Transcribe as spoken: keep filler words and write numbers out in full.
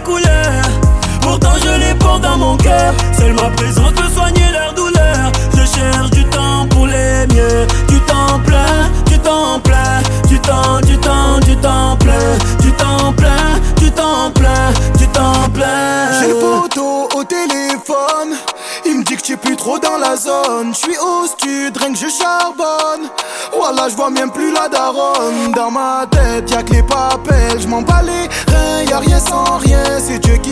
mes couleurs. Pourtant je les porte dans mon cœur. Seule ma présence peut soigner leur douleur. Je cherche du temps pour les miens. Du temps plein, du temps plein. Du temps, du temps, du temps plein. Du temps plein, du temps plein. Du temps plein. J'ai le poteau au téléphone. Il me dit que tu es plus trop dans la zone. J'suis au stud, rien que je charbonne. Voilà, j'vois même plus la daronne. Dans ma tête y'a que les papels. J'm'en bats les reins, y'a rien sans rien. C'est Dieu qui